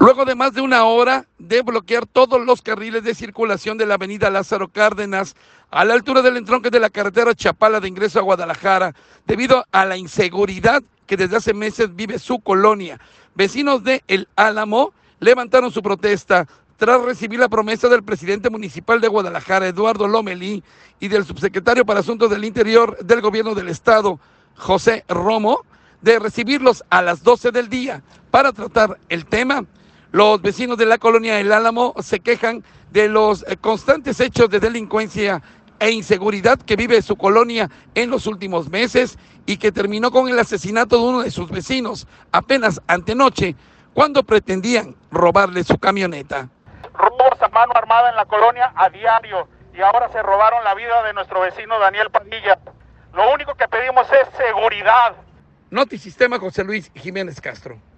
Luego de más de una hora de bloquear todos los carriles de circulación de la avenida Lázaro Cárdenas a la altura del entronque de la carretera Chapala de ingreso a Guadalajara, debido a la inseguridad que desde hace meses vive su colonia, vecinos de El Álamo levantaron su protesta tras recibir la promesa del presidente municipal de Guadalajara, Eduardo Lomelí, y del subsecretario para Asuntos del Interior del Gobierno del Estado, José Romo, de recibirlos a las 12 del día para tratar el tema. Los vecinos de la colonia El Álamo se quejan de los constantes hechos de delincuencia e inseguridad que vive su colonia en los últimos meses y que terminó con el asesinato de uno de sus vecinos apenas antenoche, cuando pretendían robarle su camioneta. Robos a mano armada en la colonia a diario y ahora se robaron la vida de nuestro vecino Daniel Padilla. Lo único que pedimos es seguridad. Notisistema, José Luis Jiménez Castro.